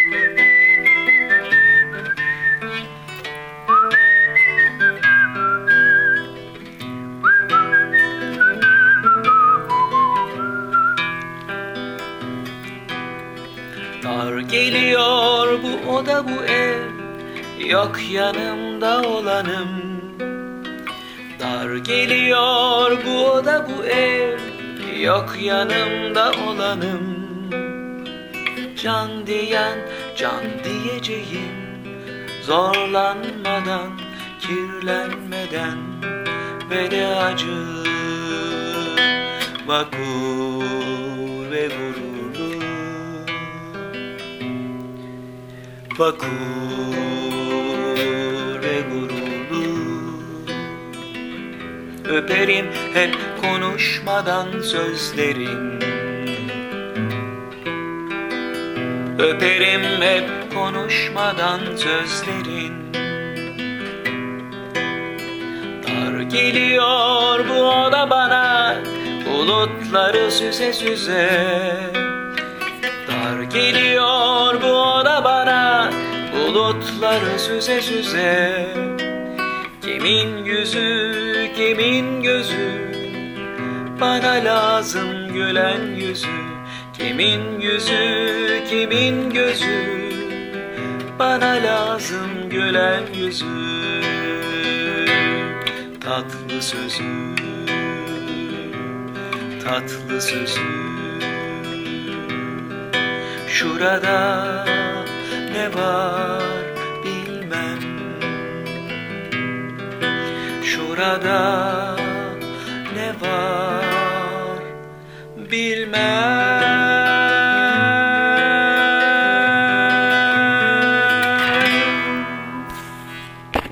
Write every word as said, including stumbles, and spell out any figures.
Dar geliyor bu oda bu ev, yok yanımda olanım. Dar geliyor bu oda bu ev, yok yanımda olanım. Can diyen can diyeceğim, zorlanmadan, kirlenmeden ve de acı, vakur ve gururlu. Vakur ve gururlu. Öperim hep konuşmadan sözlerin. Öperim hep konuşmadan sözlerin. Dar geliyor bu oda bana, bulutları süze süze. Dar geliyor bu oda bana, bulutları süze süze. Kimin yüzü, kimin gözü, bana lazım gülen yüzü. Kimin yüzü, kimin gözü, bana lazım gülen yüzü. Tatlı sözü, tatlı sözü. Şurada ne var bilmem, şurada ne var bilmem.